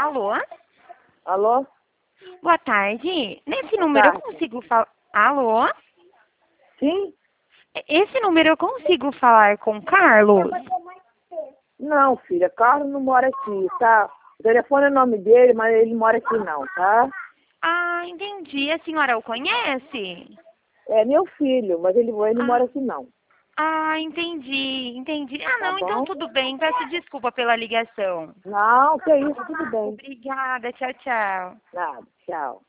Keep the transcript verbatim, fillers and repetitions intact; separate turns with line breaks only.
Alô?
Alô?
Boa tarde. Nesse
Boa
número eu
tarde.
consigo falar... Alô?
Sim?
Esse número eu consigo falar com Carlos?
Não, filha, Carlos não mora aqui, tá? O telefone é o nome dele, mas ele não mora aqui não, tá?
Ah, entendi. A senhora o conhece?
É meu filho, mas ele, ele não
Ah,
mora aqui não,
ah, entendi, entendi. Ah,
tá
não, então
bom?
tudo bem. Peço desculpa pela ligação.
Não, que isso, tudo bem.
Obrigada, tchau, tchau.
Nada, tchau.